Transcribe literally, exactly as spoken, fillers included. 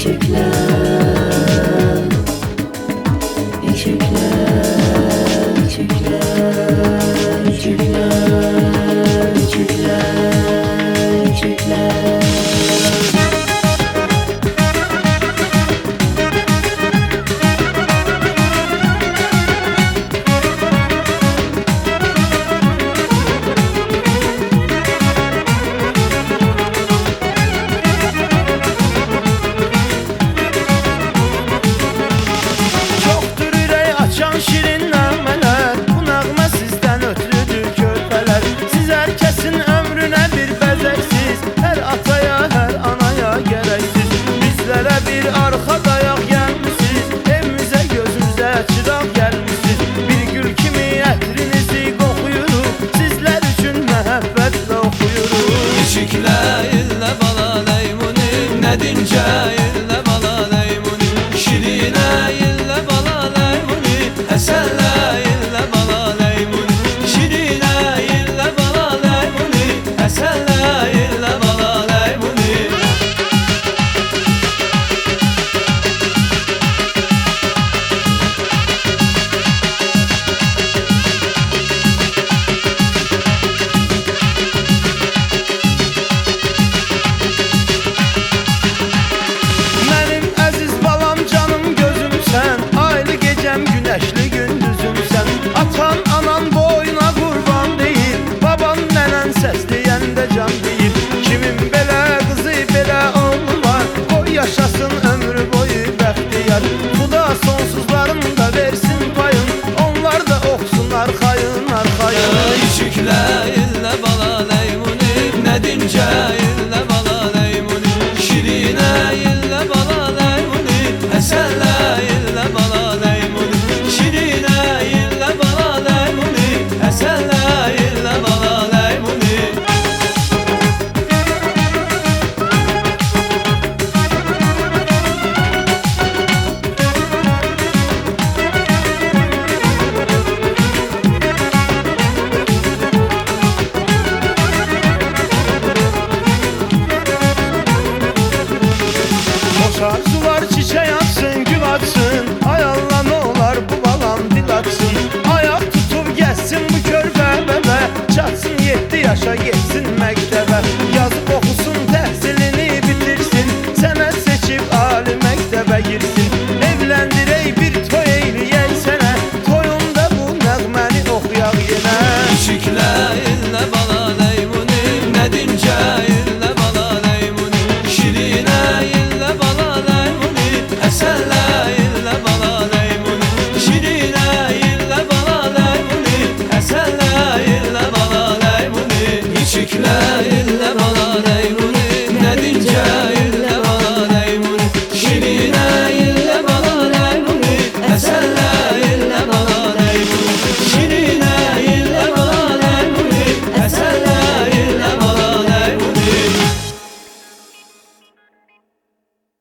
Şirin nəğmələr, bu nəğmə sizdən ötürüdür körpələr. Siz hər kəsin ömrünə bir bəzəksiz, hər ataya, hər anaya gərəksiz. Bizlərə bir arxa dayaq gəlmişsiz, evimizə gözümüzə çıraq gəlmişsiz. Bir gül kimi ətrinizi qoxuyuruq, sizlər üçün məhəbbətlə oxuyuruq. Küçüklə illə bala leymuni, nə dincə illə bala leymuni, şirinə illə bala leymuni, həsənlə illə bala leymuni, şirinə illə bala leymuni, həsənlə illə bala leymuni. Mənim əziz balam, canım gözümsən, aylı gecəm, günəşli gündüzümsən. Atan, anan boyuna qurban deyil, baban nənən səs deyəndə can deyil. Kimin belə qızı, belə oğlu var, qoy yaşasın ömrü boyu bəxtiyar. Xuda sonsuzların da versin payın, onlar da oxsunlar xayın arxayın. Küçüklə illə bala leymuni, nə dincə illə bala leymuni, şirinə illə bala leymuni, həsənlə illə bala leymuni, şirinə illə bala leymuni, həsənlə illə bala leymuni. Boş arzular çiçək açsın, gül açsın, ay Allah nə olar bu balam dil açsın. Ayaq tutub gəzsin bu körpə bəbə, çatsın yeddi yaşa getsin məktəbə.